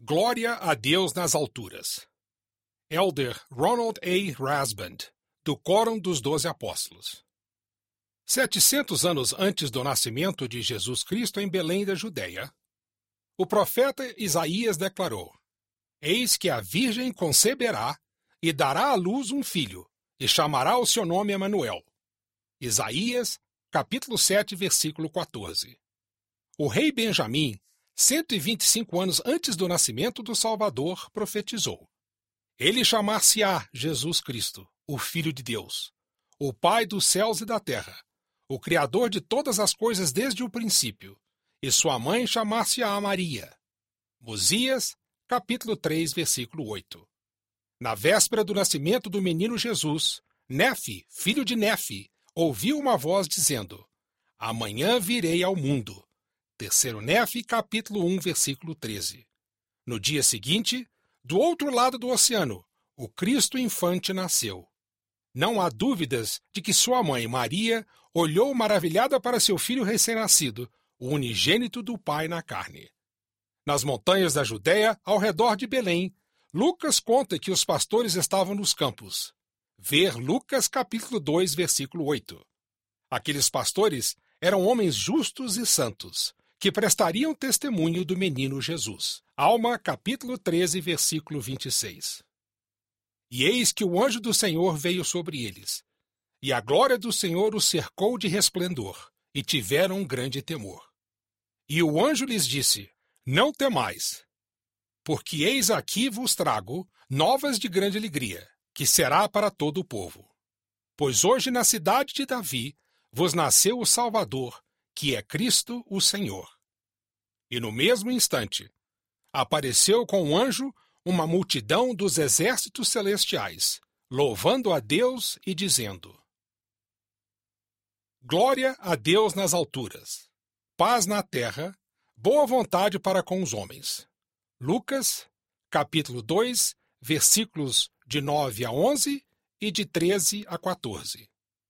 Glória a Deus nas alturas. Elder Ronald A. Rasband, do Quórum dos 12 Apóstolos. 700 anos antes do nascimento de Jesus Cristo em Belém da Judéia, o profeta Isaías declarou: Eis que a Virgem conceberá e dará à luz um filho, e chamará o seu nome Emanuel. Isaías, capítulo 7, versículo 14. O rei Benjamim, 125 anos antes do nascimento do Salvador, profetizou: Ele chamar-se-á Jesus Cristo, o Filho de Deus, o Pai dos céus e da terra, o Criador de todas as coisas desde o princípio, e sua mãe chamar-se-á Maria. Mosias, capítulo 3, versículo 8. Na véspera do nascimento do menino Jesus, Nefe, filho de Nefe, ouviu uma voz dizendo: Amanhã virei ao mundo. 3 Nefe, capítulo 1, versículo 13. No dia seguinte, do outro lado do oceano, o Cristo infante nasceu. Não há dúvidas de que sua mãe, Maria, olhou maravilhada para seu filho recém-nascido, o unigênito do Pai na carne. Nas montanhas da Judéia, ao redor de Belém, Lucas conta que os pastores estavam nos campos. Ver Lucas capítulo 2, versículo 8. Aqueles pastores eram homens justos e santos, que prestariam testemunho do menino Jesus. Alma, capítulo 13, versículo 26. E eis que o anjo do Senhor veio sobre eles, e a glória do Senhor os cercou de resplendor, e tiveram um grande temor. E o anjo lhes disse: Não temais, porque eis aqui vos trago novas de grande alegria, que será para todo o povo. Pois hoje na cidade de Davi vos nasceu o Salvador, que é Cristo o Senhor. E no mesmo instante, apareceu com o anjo uma multidão dos exércitos celestiais, louvando a Deus e dizendo: Glória a Deus nas alturas, paz na terra, boa vontade para com os homens. Lucas, capítulo 2, versículos de 9 a 11 e de 13 a 14.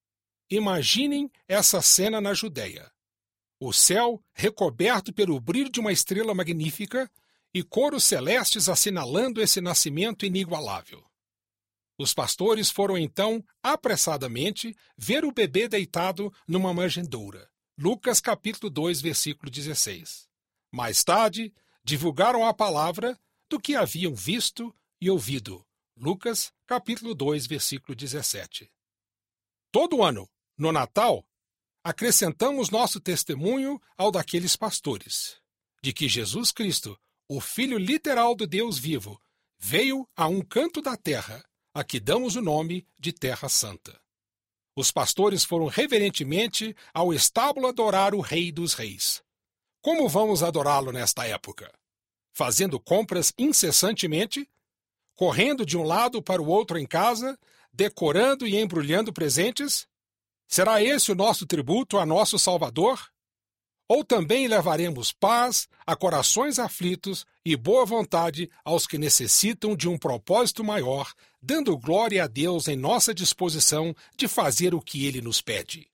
Imaginem essa cena na Judéia. O céu recoberto pelo brilho de uma estrela magnífica e coros celestes assinalando esse nascimento inigualável. Os pastores foram então apressadamente ver o bebê deitado numa manjedoura. Lucas capítulo 2, versículo 16. Mais tarde, divulgaram a palavra do que haviam visto e ouvido. Lucas capítulo 2, versículo 17. Todo ano, no Natal, acrescentamos nosso testemunho ao daqueles pastores, de que Jesus Cristo, o Filho literal do Deus vivo, veio a um canto da terra, a que damos o nome de Terra Santa. Os pastores foram reverentemente ao estábulo adorar o Rei dos Reis. Como vamos adorá-lo nesta época? Fazendo compras incessantemente, correndo de um lado para o outro em casa, decorando e embrulhando presentes? Será esse o nosso tributo a nosso Salvador? Ou também levaremos paz a corações aflitos e boa vontade aos que necessitam de um propósito maior, dando glória a Deus em nossa disposição de fazer o que Ele nos pede?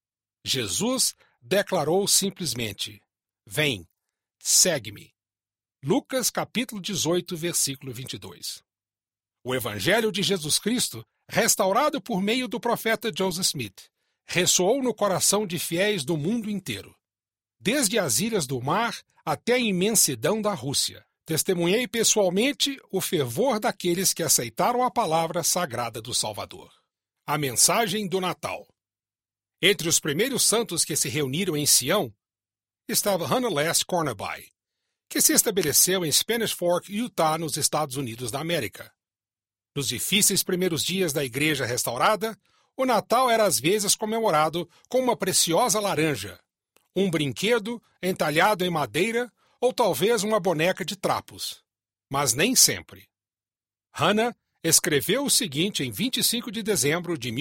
Jesus declarou simplesmente: Vem, segue-me. Lucas capítulo 18, versículo 22. O Evangelho de Jesus Cristo, restaurado por meio do profeta Joseph Smith, ressoou no coração de fiéis do mundo inteiro. Desde as ilhas do mar até a imensidão da Rússia, testemunhei pessoalmente o fervor daqueles que aceitaram a palavra sagrada do Salvador. A mensagem do Natal. Entre os primeiros santos que se reuniram em Sião, estava Hannah Last Cornaby, que se estabeleceu em Spanish Fork, Utah, nos Estados Unidos da América. Nos difíceis primeiros dias da igreja restaurada, o Natal era às vezes comemorado com uma preciosa laranja, um brinquedo entalhado em madeira ou talvez uma boneca de trapos. Mas nem sempre. Hannah escreveu o seguinte em 25 de dezembro de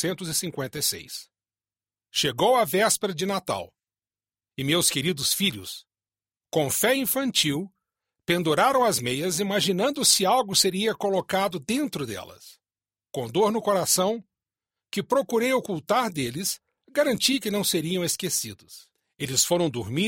1856. Chegou a véspera de Natal, e meus queridos filhos, com fé infantil, penduraram as meias imaginando se algo seria colocado dentro delas. Com dor no coração, que procurei ocultar deles, garanti que não seriam esquecidos. Eles foram dormir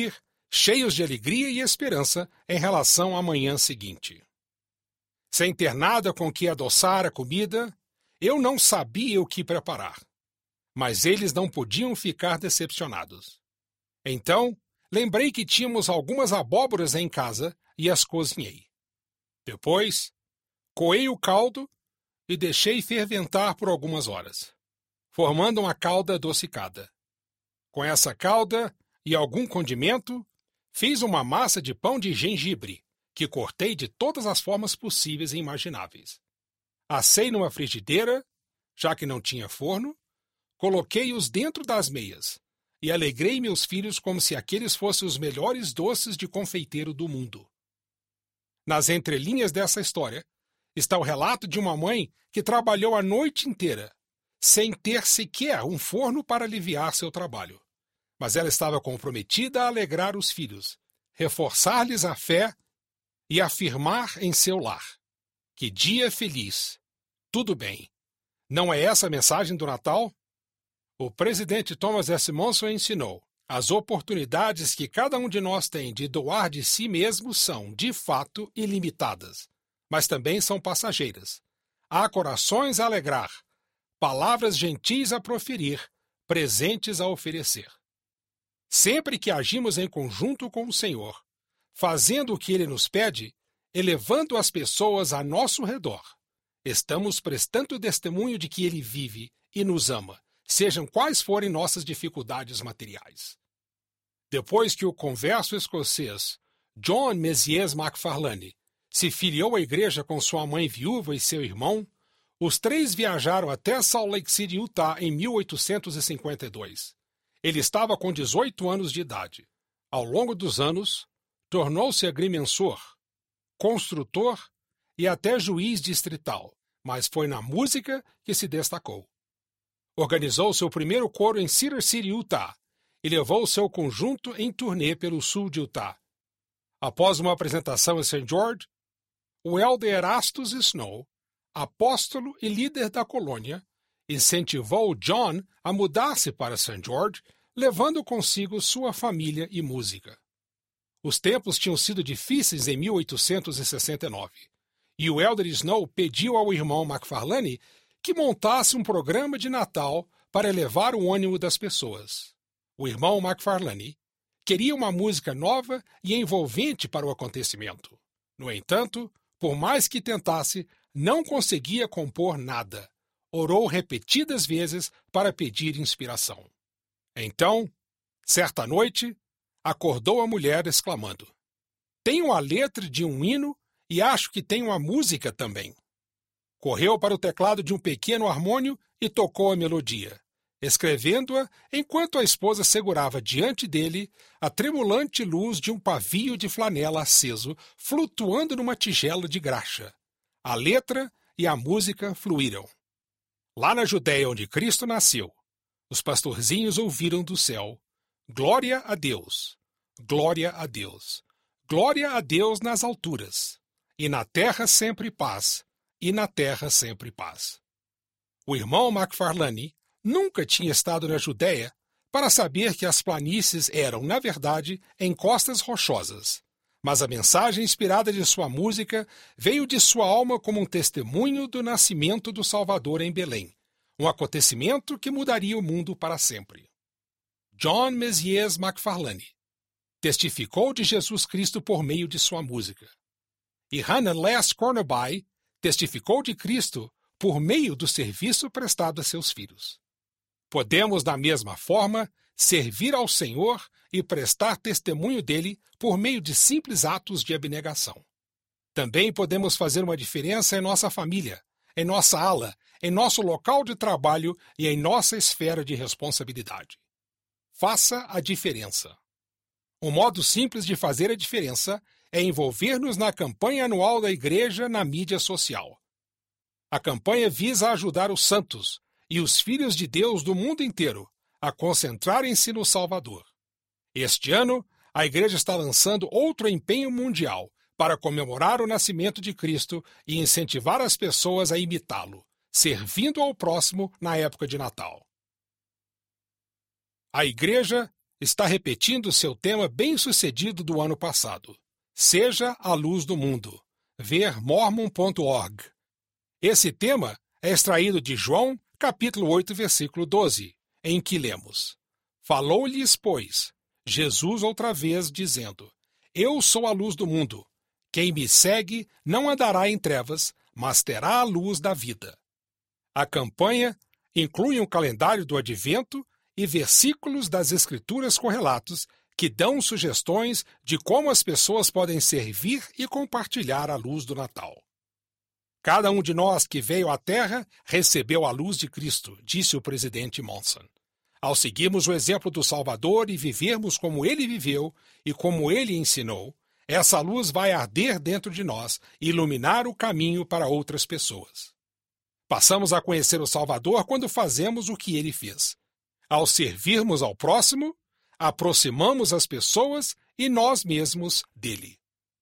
cheios de alegria e esperança em relação à manhã seguinte. Sem ter nada com que adoçar a comida, eu não sabia o que preparar. Mas eles não podiam ficar decepcionados. Então, lembrei que tínhamos algumas abóboras em casa e as cozinhei. Depois, coei o caldo e deixei ferventar por algumas horas, formando uma calda adocicada. Com essa calda e algum condimento, fiz uma massa de pão de gengibre, que cortei de todas as formas possíveis e imagináveis. Assei numa frigideira, já que não tinha forno, coloquei-os dentro das meias e alegrei meus filhos como se aqueles fossem os melhores doces de confeiteiro do mundo. Nas entrelinhas dessa história está o relato de uma mãe que trabalhou a noite inteira, sem ter sequer um forno para aliviar seu trabalho. Mas ela estava comprometida a alegrar os filhos, reforçar-lhes a fé e afirmar em seu lar: que dia feliz, tudo bem. Não é essa a mensagem do Natal? O presidente Thomas S. Monson ensinou: as oportunidades que cada um de nós tem de doar de si mesmo são, de fato, ilimitadas, mas também são passageiras. Há corações a alegrar, palavras gentis a proferir, presentes a oferecer. Sempre que agimos em conjunto com o Senhor, fazendo o que Ele nos pede, elevando as pessoas a nosso redor, estamos prestando testemunho de que Ele vive e nos ama, sejam quais forem nossas dificuldades materiais. Depois que o converso escocês John Messias MacFarlane se filiou à igreja com sua mãe viúva e seu irmão, os três viajaram até Salt Lake City, Utah, em 1852. Ele estava com 18 anos de idade. Ao longo dos anos, tornou-se agrimensor, construtor e até juiz distrital, mas foi na música que se destacou. Organizou seu primeiro coro em Cedar City, Utah, e levou seu conjunto em turnê pelo sul de Utah. Após uma apresentação em St. George, o elder Erastus Snow, apóstolo e líder da colônia, incentivou John a mudar-se para St. George, levando consigo sua família e música. Os tempos tinham sido difíceis em 1869, e o elder Snow pediu ao irmão MacFarlane que montasse um programa de Natal para elevar o ânimo das pessoas. O irmão MacFarlane queria uma música nova e envolvente para o acontecimento. No entanto, por mais que tentasse, não conseguia compor nada. Orou repetidas vezes para pedir inspiração. Então, certa noite, acordou a mulher exclamando: "Tenho a letra de um hino e acho que tenho a música também." Correu para o teclado de um pequeno harmônio e tocou a melodia, escrevendo-a enquanto a esposa segurava diante dele a tremulante luz de um pavio de flanela aceso flutuando numa tigela de graxa. A letra e a música fluíram. Lá na Judéia, onde Cristo nasceu, os pastorzinhos ouviram do céu: "Glória a Deus, glória a Deus, glória a Deus nas alturas, e na terra sempre paz, e na terra sempre paz." O irmão MacFarlane nunca tinha estado na Judéia para saber que as planícies eram, na verdade, encostas rochosas, mas a mensagem inspirada de sua música veio de sua alma como um testemunho do nascimento do Salvador em Belém, um acontecimento que mudaria o mundo para sempre. John Messias MacFarlane testificou de Jesus Cristo por meio de sua música. E Hannah Les Cornaby testificou de Cristo por meio do serviço prestado a seus filhos. Podemos, da mesma forma, servir ao Senhor e prestar testemunho dele por meio de simples atos de abnegação. Também podemos fazer uma diferença em nossa família, em nossa ala, em nosso local de trabalho e em nossa esfera de responsabilidade. Faça a diferença. Um modo simples de fazer a diferença é envolver-nos na campanha anual da Igreja na mídia social. A campanha visa ajudar os santos e os filhos de Deus do mundo inteiro a concentrarem-se no Salvador. Este ano, a Igreja está lançando outro empenho mundial para comemorar o nascimento de Cristo e incentivar as pessoas a imitá-lo, servindo ao próximo na época de Natal. A Igreja está repetindo seu tema bem-sucedido do ano passado. Seja a luz do mundo. Ver mormon.org. Esse tema é extraído de João, capítulo 8, versículo 12, em que lemos: Falou-lhes, pois, Jesus outra vez, dizendo: Eu sou a luz do mundo. Quem me segue não andará em trevas, mas terá a luz da vida. A campanha inclui um calendário do Advento e versículos das Escrituras correlatos que dão sugestões de como as pessoas podem servir e compartilhar a luz do Natal. Cada um de nós que veio à Terra recebeu a luz de Cristo, disse o presidente Monson. Ao seguirmos o exemplo do Salvador e vivermos como ele viveu e como ele ensinou, essa luz vai arder dentro de nós e iluminar o caminho para outras pessoas. Passamos a conhecer o Salvador quando fazemos o que ele fez. Ao servirmos ao próximo, aproximamos as pessoas e nós mesmos dele.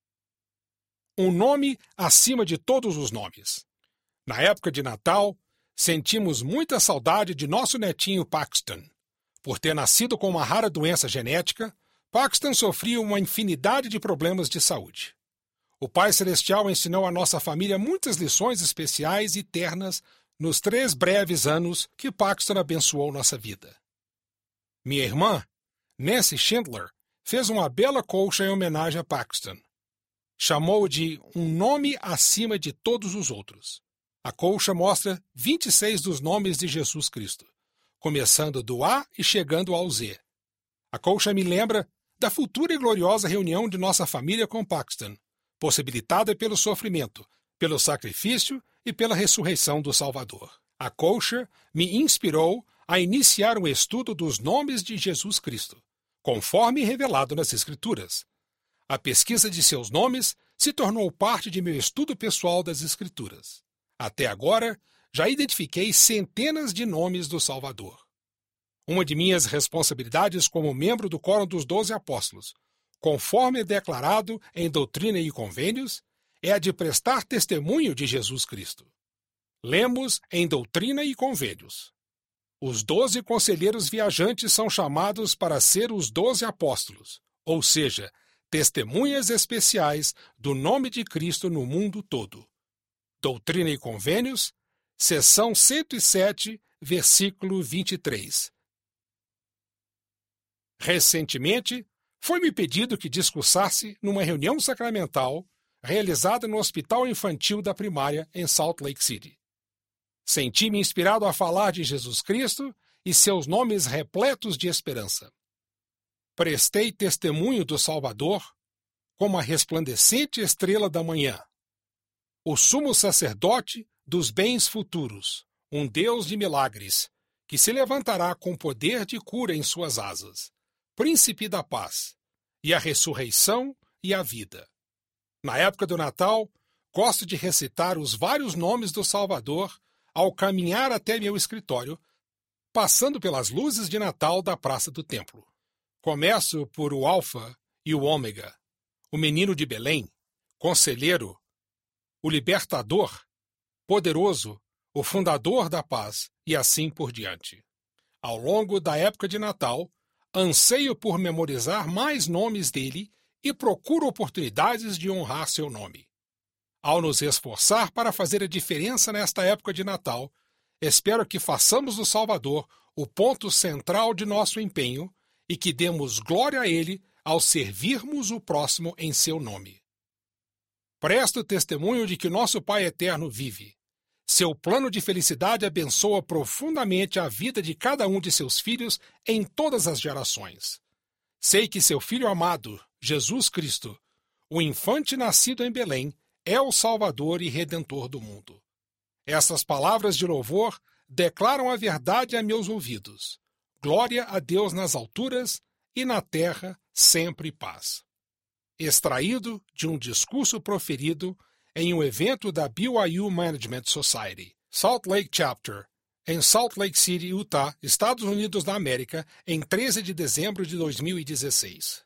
Um nome acima de todos os nomes. Na época de Natal, sentimos muita saudade de nosso netinho Paxton. Por ter nascido com uma rara doença genética, Paxton sofria uma infinidade de problemas de saúde. O Pai Celestial ensinou à nossa família muitas lições especiais e ternas nos 3 breves anos que Paxton abençoou nossa vida. Minha irmã, Nancy Schindler, fez uma bela colcha em homenagem a Paxton. Chamou-o de um nome acima de todos os outros. A colcha mostra 26 dos nomes de Jesus Cristo, começando do A e chegando ao Z. A colcha me lembra da futura e gloriosa reunião de nossa família com Paxton, possibilitada pelo sofrimento, pelo sacrifício e pela ressurreição do Salvador. A colcha me inspirou a iniciar um estudo dos nomes de Jesus Cristo, conforme revelado nas Escrituras. A pesquisa de seus nomes se tornou parte de meu estudo pessoal das Escrituras. Até agora, já identifiquei centenas de nomes do Salvador. Uma de minhas responsabilidades como membro do Quórum dos 12 Apóstolos, conforme declarado em Doutrina e Convênios, é a de prestar testemunho de Jesus Cristo. Lemos em Doutrina e Convênios: os 12 conselheiros viajantes são chamados para ser os 12 apóstolos, ou seja, testemunhas especiais do nome de Cristo no mundo todo. Doutrina e Convênios, seção 107, versículo 23. Recentemente, foi-me pedido que discursasse numa reunião sacramental realizada no Hospital Infantil da Primária em Salt Lake City. Senti-me inspirado a falar de Jesus Cristo e seus nomes repletos de esperança. Prestei testemunho do Salvador como a resplandecente estrela da manhã, o sumo sacerdote dos bens futuros, um Deus de milagres, que se levantará com poder de cura em suas asas, príncipe da paz, e a ressurreição e a vida. Na época do Natal, gosto de recitar os vários nomes do Salvador ao caminhar até meu escritório, passando pelas luzes de Natal da Praça do Templo. Começo por o Alfa e o Ômega, o menino de Belém, conselheiro, o libertador, poderoso, o fundador da paz e assim por diante. Ao longo da época de Natal, anseio por memorizar mais nomes dele e procuro oportunidades de honrar seu nome. Ao nos esforçar para fazer a diferença nesta época de Natal, espero que façamos do Salvador o ponto central de nosso empenho e que demos glória a ele ao servirmos o próximo em seu nome. Presto testemunho de que nosso Pai Eterno vive. Seu plano de felicidade abençoa profundamente a vida de cada um de seus filhos em todas as gerações. Sei que seu Filho amado, Jesus Cristo, o infante nascido em Belém, é o Salvador e Redentor do mundo. Essas palavras de louvor declaram a verdade a meus ouvidos. Glória a Deus nas alturas e na terra sempre paz. Extraído de um discurso proferido em um evento da BYU Management Society, Salt Lake Chapter, em Salt Lake City, Utah, Estados Unidos da América, em 13 de dezembro de 2016.